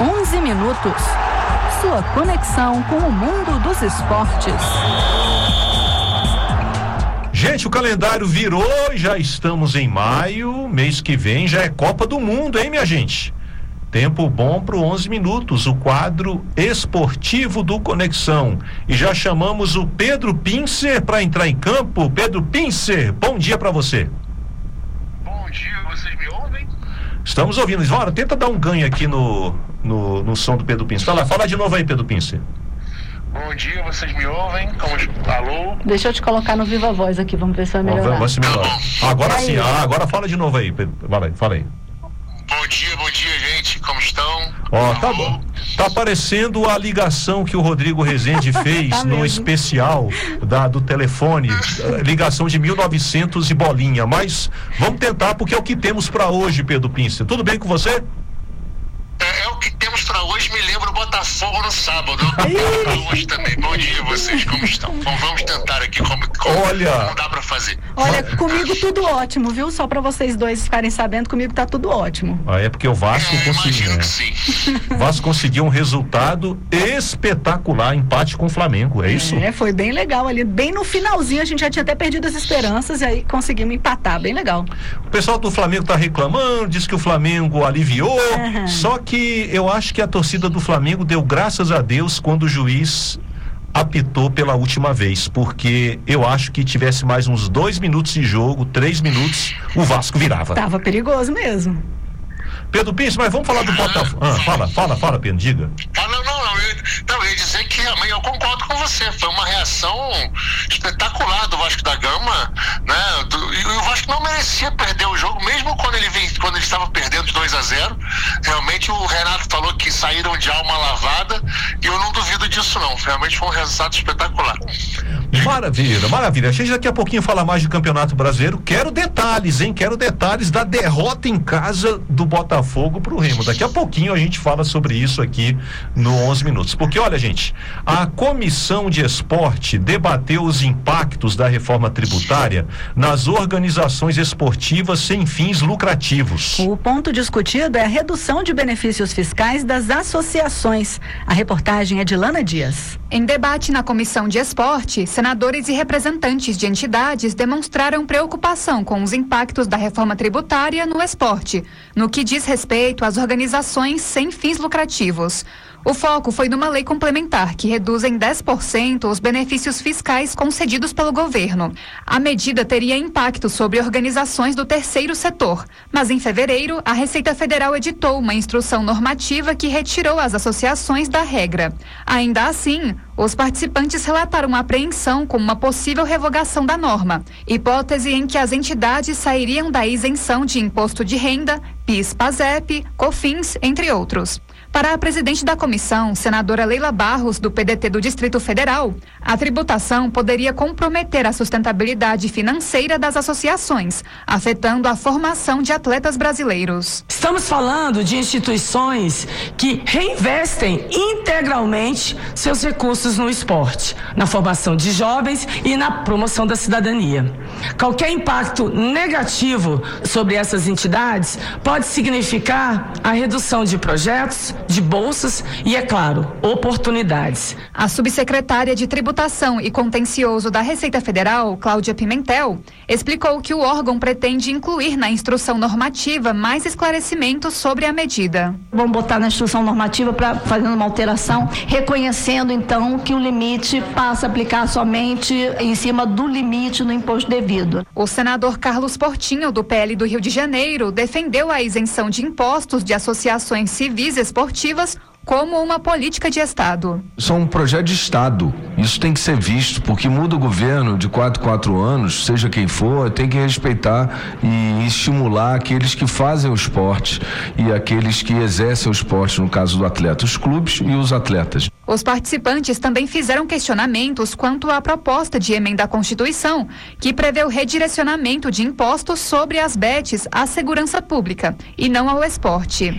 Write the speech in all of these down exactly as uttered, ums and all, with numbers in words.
onze minutos. Sua conexão com o mundo dos esportes. Gente, o calendário virou e já estamos em maio. Mês que vem já é Copa do Mundo, hein, minha gente? Tempo bom para o onze minutos, o quadro esportivo do Conexão. E já chamamos o Pedro Pincer para entrar em campo. Pedro Pincer, bom dia para você. Bom dia, vocês me ouvem? Estamos ouvindo. Ora, tenta dar um ganho aqui no, no, no som do Pedro Pincer. Fala, fala de novo aí, Pedro Pincer. Bom dia, vocês me ouvem? Como... Alô? Deixa eu te colocar no Viva Voz aqui, vamos ver se vai melhorar. Vai, vai se melhorar. Agora sim, ah, agora fala de novo aí, Pedro. Fala aí, fala aí. Bom dia, bom dia, gente. Como estão? Ó, tá bom. Tá aparecendo a ligação que o Rodrigo Rezende fez Tá no mesmo. especial da, do telefone, ligação de mil e novecentos e bolinha, mas vamos tentar porque é o que temos pra hoje, Pedro Pincer. Tudo bem com você? É, é o que temos pra hoje, me lembra o Botafogo no sábado. Eu pra hoje também. Bom dia, vocês, como estão? Bom, vamos tentar aqui como, como, Olha. como dá pra fazer. Olha, comigo tudo ótimo, viu? Só pra vocês dois ficarem sabendo, comigo tá tudo ótimo. Ah, é porque o Vasco É, conseguiu, imagino né? que sim. O Vasco conseguiu um resultado espetacular, empate com o Flamengo, é isso? É, foi bem legal ali. Bem no finalzinho, a gente já tinha até perdido as esperanças e aí conseguimos empatar, bem legal. O pessoal do Flamengo tá reclamando, diz que o Flamengo aliviou, Uhum. só que eu acho que a torcida do Flamengo deu graças a Deus quando o juiz apitou pela última vez, porque eu acho que tivesse mais uns dois minutos de jogo, três minutos, o Vasco virava. Tava perigoso mesmo. Pedro Pince, mas vamos falar do Botafogo. Ah, fala, fala, fala, Pedro, diga. Ah, não, não, não. Eu, não, eu ia dizer que realmente eu concordo com você. Foi uma reação espetacular do Vasco da Gama, né? Do, e o Vasco não merecia perder o jogo, mesmo quando ele, vem, quando ele estava perdendo de dois a zero. Realmente o Renato falou que saíram de alma lavada e eu não duvido disso, não. Realmente foi um resultado espetacular. Maravilha, maravilha. A gente daqui a pouquinho fala mais de Campeonato Brasileiro. Quero detalhes, hein? Quero detalhes da derrota em casa do Botafogo pro Remo. Daqui a pouquinho a gente fala sobre isso aqui no onze minutos. Porque, olha, gente, a Comissão de Esporte debateu os impactos da reforma tributária nas organizações esportivas sem fins lucrativos. O ponto discutido é a redução de benefícios fiscais das associações. A reportagem é de Lana Dias. Em debate na Comissão de Esporte, senadores e representantes de entidades demonstraram preocupação com os impactos da reforma tributária no esporte, no que diz respeito às organizações sem fins lucrativos. O foco foi numa lei complementar que reduz em dez por cento os benefícios fiscais concedidos pelo governo. A medida teria impacto sobre organizações do terceiro setor, mas em fevereiro a Receita Federal editou uma instrução normativa que retirou as associações da regra. Ainda assim, os participantes relataram apreensão com uma possível revogação da norma, hipótese em que as entidades sairiam da isenção de imposto de renda, PIS, PASEP, COFINS, entre outros. Para a presidente da comissão, senadora Leila Barros, do P D T do Distrito Federal, a tributação poderia comprometer a sustentabilidade financeira das associações, afetando a formação de atletas brasileiros. Estamos falando de instituições que reinvestem integralmente seus recursos no esporte, na formação de jovens e na promoção da cidadania. Qualquer impacto negativo sobre essas entidades pode significar a redução de projetos, de bolsas e, é claro, oportunidades. A subsecretária de Tributação e Contencioso da Receita Federal, Cláudia Pimentel, explicou que o órgão pretende incluir na instrução normativa mais esclarecimentos sobre a medida. Vamos botar na instrução normativa para fazendo uma alteração, reconhecendo então que o limite passa a aplicar somente em cima do limite no imposto devido. O senador Carlos Portinho, do P L do Rio de Janeiro, defendeu a isenção de impostos de associações civis esportivas como uma política de Estado. Isso é um projeto de Estado. Isso tem que ser visto, porque muda o governo de quatro em quatro anos, seja quem for, tem que respeitar e estimular aqueles que fazem o esporte e aqueles que exercem o esporte, no caso do atleta, os clubes e os atletas. Os participantes também fizeram questionamentos quanto à proposta de emenda à Constituição, que prevê o redirecionamento de impostos sobre as bets à segurança pública e não ao esporte.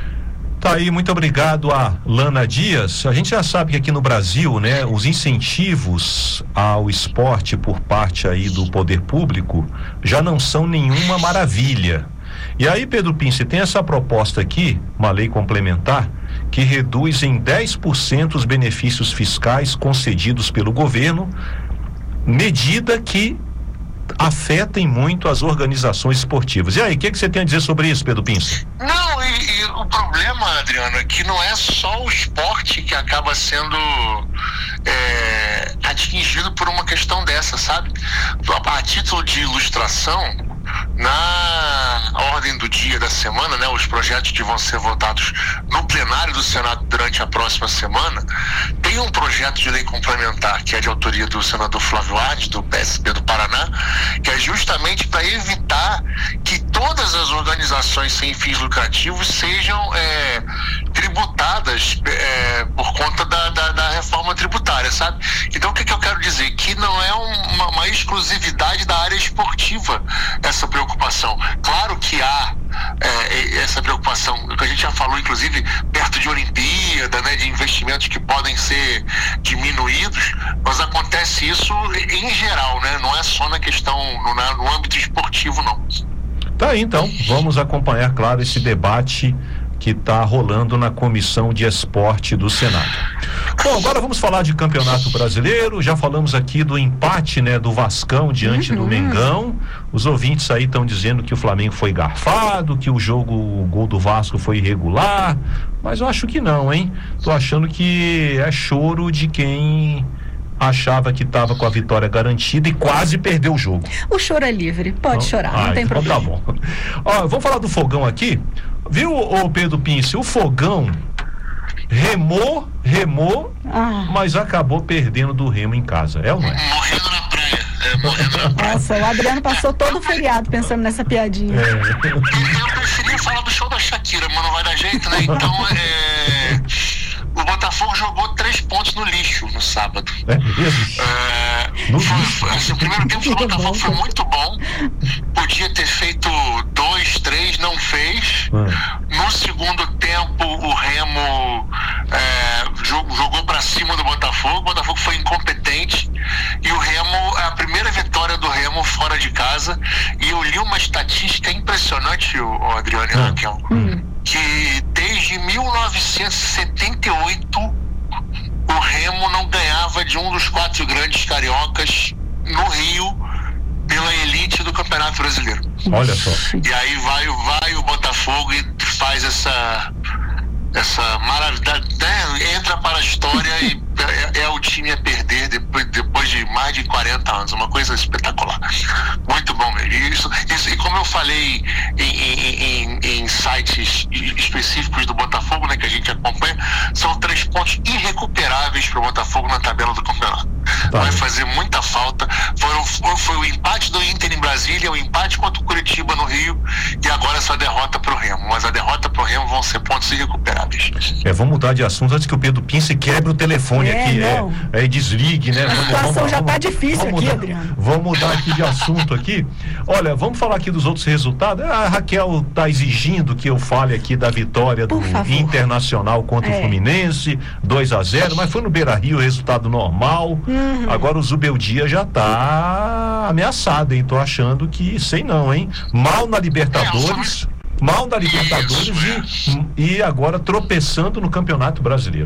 Tá aí, muito obrigado a Lana Dias. A gente já sabe que aqui no Brasil, né, os incentivos ao esporte por parte aí do poder público já não são nenhuma maravilha. E aí, Pedro Pince, tem essa proposta aqui, uma lei complementar, que reduz em dez por cento os benefícios fiscais concedidos pelo governo, medida que afetem muito as organizações esportivas. E aí, o que, que você tem a dizer sobre isso, Pedro Pinça? Não, e, e o problema, Adriano, é que não é só o esporte que acaba sendo é, atingido por uma questão dessa, sabe? A, a título de ilustração, na ordem do dia da semana, né, os projetos que vão ser votados no plenário do Senado durante a próxima semana, tem um projeto de lei complementar que é de autoria do senador Flávio Arnes, do P S B do Paraná, que é justamente para evitar que todas as organizações sem fins lucrativos sejam é, tributadas é, por conta da, da, da reforma tributária, sabe? Então o que, que eu quero dizer? Que não é uma, uma exclusividade da área esportiva essa preocupação. Claro que há é, essa preocupação, que a gente já falou, inclusive, perto de Olimpíada, né, de investimentos que podem ser diminuídos, mas acontece isso em geral, né? Não é só na questão, no, no âmbito esportivo, não. Tá aí, então, vamos acompanhar, claro, esse debate que está rolando na Comissão de Esporte do Senado. Bom, agora vamos falar de Campeonato Brasileiro. Já falamos aqui do empate, né, do Vascão diante uhum. do Mengão. Os ouvintes aí estão dizendo que o Flamengo foi garfado, que o jogo, o gol do Vasco foi irregular, mas eu acho que não, hein? Tô achando que é choro de quem achava que estava com a vitória garantida e quase perdeu o jogo. O choro é livre, pode não, chorar, ai, não tem então problema. Tá bom. Ó, vamos falar do Fogão aqui. Viu, ô Pedro Pince, o Fogão remou, remou, ah. mas acabou perdendo do Remo em casa, é ou não é? Morrendo na praia, é, morrendo na praia. Nossa, o Adriano passou todo o feriado pensando nessa piadinha. É. Eu, eu preferi falar do show da Shakira, mas não vai dar jeito, né? Então, é... o Botafogo jogou três pontos no lixo no sábado. É mesmo? É, no foi, foi, assim, o primeiro tempo do Botafogo foi muito bom. Podia ter feito dois, três, não fez. É. No segundo tempo, o Remo é, jogou, jogou pra cima do Botafogo. O Botafogo foi incompetente. E o Remo, a primeira vitória do Remo fora de casa. E eu li uma estatística impressionante, o, o Adriano e o Raquel. Hum. Que desde mil novecentos e setenta e oito o Remo não ganhava de um dos quatro grandes cariocas no Rio pela elite do Campeonato Brasileiro. Olha só. E aí vai, vai o Botafogo e faz essa essa maravilha, né? Entra para a história e é, é o time a perder depois, depois de mais de quarenta anos, uma coisa espetacular, muito bom mesmo. Isso, isso, e como eu falei em, em, em, em sites específicos do Botafogo, né, que a gente acompanha, são três pontos irrecuperáveis para o Botafogo na tabela do campeonato. Tá. Vai fazer muita falta. Foi, foi o empate do Inter em Brasília, o empate contra o Curitiba no Rio e agora essa derrota para o Remo, mas a derrota para o Remo vão ser pontos irrecuperáveis. É, vamos mudar de assunto antes que o Pedro Pince quebre o telefone é, aqui, é, é, desligue, né? A situação já tá difícil aqui, mudar, Adriano. Vamos mudar aqui de assunto aqui. Olha, vamos falar aqui dos outros resultados. A Raquel tá exigindo que eu fale aqui da vitória do Internacional contra é. o Fluminense, dois a zero, mas foi no Beira-Rio, resultado normal. Uhum. Agora o Zubeldia já tá ameaçado, hein? Tô achando que, sei não, hein? Mal na Libertadores... mal da Libertadores e, e agora tropeçando no Campeonato Brasileiro.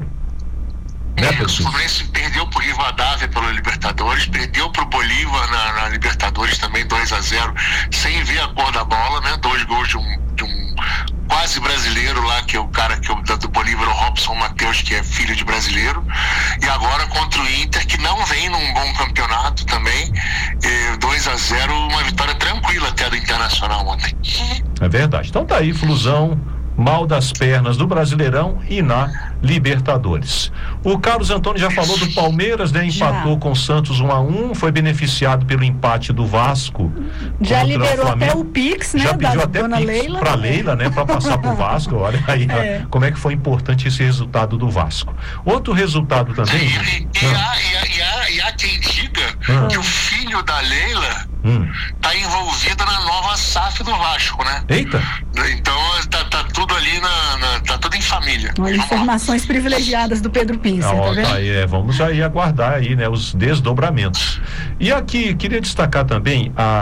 Né, é, o Fluminense perdeu pro Rivadavia pelo Libertadores, perdeu pro Bolívar na, na Libertadores também dois a zero, sem ver a cor da bola, né? Dois gols de um, de um quase brasileiro lá, que é o cara que é do Bolívar, o Robson Matheus, que é filho de brasileiro, e agora contra o Inter, que não vem num bom campeonato também, dois a zero, uma vitória tranquila até do Internacional ontem. É verdade. Então tá aí, Flusão, mal das pernas do Brasileirão e na Libertadores. O Carlos Antônio já falou do Palmeiras, né? Empatou já com o Santos um a um, foi beneficiado pelo empate do Vasco. Já liberou até o Pix, né? Já pediu da até dona Pix Leila. pra Leila, né? Pra passar pro Vasco. Olha aí é. como é que foi importante esse resultado do Vasco. Outro resultado também. E, e, e, há, e, há, e, há, e há quem diga ah. que o filho da Leila hum. tá envolvido na nova S A F do Vasco, né? Eita! Então tá, tá tudo ali na, na, tá tudo em família. Olha, informações privilegiadas do Pedro Pinça, ah, tá vendo? Tá aí, é, vamos aí aguardar aí, né, os desdobramentos. E aqui, queria destacar também a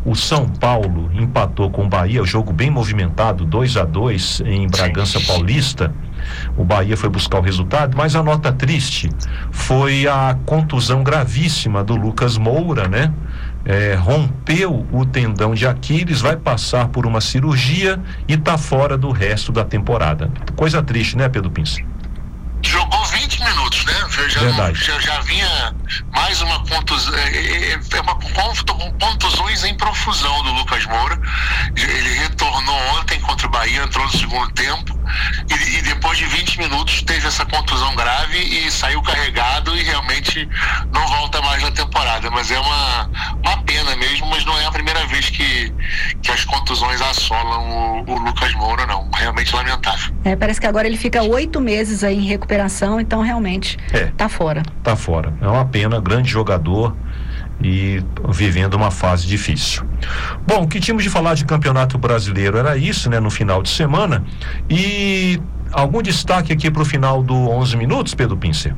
O São Paulo empatou com o Bahia, o jogo bem movimentado, dois a dois em Bragança Paulista. O Bahia foi buscar o resultado, mas a nota triste foi a contusão gravíssima do Lucas Moura, né? É, rompeu o tendão de Aquiles, vai passar por uma cirurgia e tá fora do resto da temporada. Coisa triste, né, Pedro Pince? Jogou vinte minutos, né? Já, Verdade. já, já vinha mais uma contusão, é, é uma contusões em profusão do Lucas Moura. Ele retornou ontem contra o Bahia, entrou no segundo tempo e, e depois de vinte minutos teve essa contusão grave e saiu carregado e realmente não volta mais na temporada. Mas é uma, uma pena mesmo, mas não é a primeira vez que, que as contusões assolam o, o Lucas Moura, não. Realmente lamentável. É, parece que agora ele fica oito meses aí em recuperação, então realmente É. tá fora. Tá fora. É uma pena, grande jogador e vivendo uma fase difícil. Bom, o que tínhamos de falar de Campeonato Brasileiro era isso, né, no final de semana. E algum destaque aqui para o final do onze minutos, Pedro Pincer?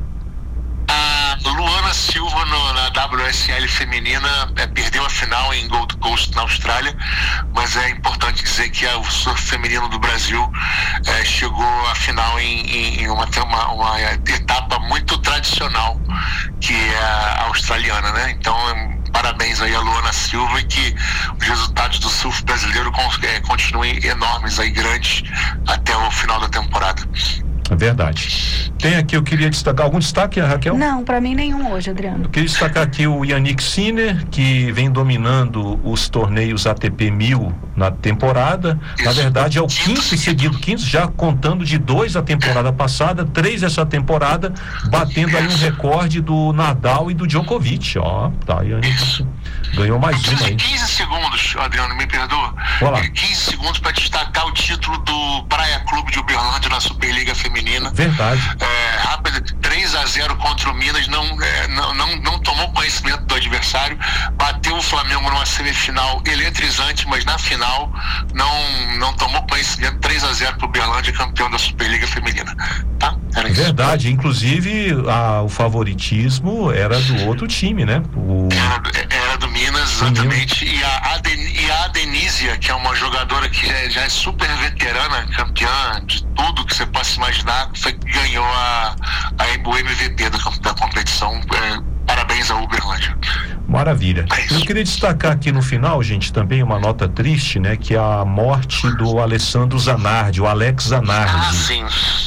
A Luana Silva no, na W S L feminina é, perdeu a final em Gold Coast, na Austrália, mas é importante dizer que a, o surf feminino do Brasil é, chegou à final em, em uma, uma, uma etapa muito tradicional, que é a australiana, né? Então, parabéns aí a Luana Silva e que os resultados do surf brasileiro é, continuem enormes aí, grandes, até o final da temporada. É verdade. Tem aqui, eu queria destacar algum destaque, Raquel? Não, para mim nenhum hoje, Adriano. Eu queria destacar aqui o Yannick Sinner, que vem dominando os torneios A T P mil na temporada. Na verdade, é o quinto seguido, quinto, já contando de dois a temporada passada, três essa temporada, batendo aí um recorde do Nadal e do Djokovic. Ó, tá, Yannick ganhou mais uma aí. quinze segundos, Adriano, me perdoa. Olá. quinze segundos para destacar o título do Praia Clube de Uberlândia na Superliga Feminina. Verdade. É, rápido, três a zero contra o Minas, não, é, não, não, não tomou conhecimento do adversário, bateu o Flamengo numa semifinal eletrizante, mas na final não, não tomou conhecimento. Três a zero para o Uberlândia, campeão da Superliga Feminina. Tá? Era isso. Verdade, inclusive a, o favoritismo era do outro time, né? O... Era, era do Minas, exatamente. E a, Aden, e a Adenísia, que é uma jogadora que já, já é super veterana, campeã de tudo que você possa imaginar, foi, ganhou a, a, o M V P da, da competição. É, parabéns ao Uberlândia. Maravilha. É Eu queria destacar aqui no final, gente, também uma nota triste, né? Que é a morte do Alessandro Zanardi, o Alex Zanardi. Ah, sim.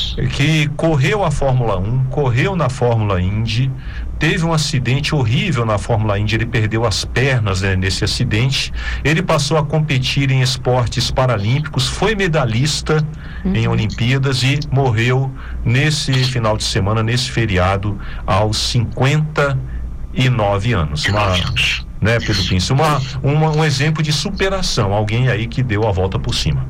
Que correu a Fórmula um, correu na Fórmula Indy, teve um acidente horrível na Fórmula Indy, ele perdeu as pernas, né, nesse acidente. Ele passou a competir em esportes paralímpicos, foi medalhista uhum. em Olimpíadas e morreu nesse final de semana, nesse feriado, aos cinquenta e nove anos. Uma, né, Pedro Pince? Uma, uma, um exemplo de superação, alguém aí que deu a volta por cima.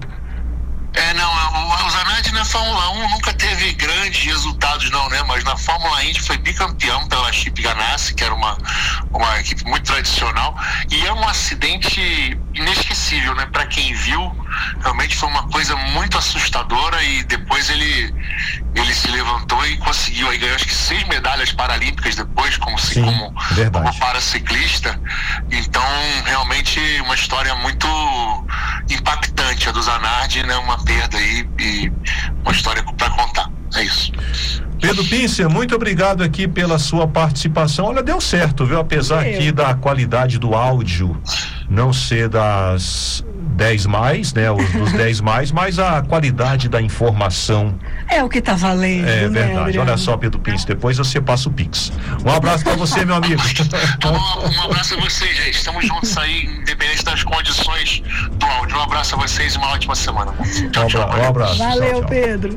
É, não, o, o Zanardi na Fórmula um nunca teve grandes resultados não, né, mas na Fórmula Indy foi bicampeão pela Chip Ganassi, que era uma, uma equipe muito tradicional, e é um acidente inesquecível, né, para quem viu, realmente foi uma coisa muito assustadora e depois ele, ele se levantou e conseguiu, aí ganhou acho que seis medalhas paralímpicas depois, como, Sim, como, como paraciclista, então realmente uma história muito impactante a do Zanardi, né, uma perda aí e uma história para contar, é isso. Pedro Pincer, muito obrigado aqui pela sua participação. Olha, deu certo, viu? Apesar Eu. aqui da qualidade do áudio não ser das dez mais, né? Os dos dez mais, mas a qualidade da informação É o que tá valendo, é né, verdade. Adriano? Olha só, Pedro Pincer, depois você passa o Pix. Um abraço pra você, meu amigo. Um, um abraço a vocês, gente. Estamos juntos aí, independente das condições do áudio. Um abraço a vocês e uma ótima semana. Tchau, Um tchau. abra- um abraço. Valeu, Tchau, tchau. Pedro.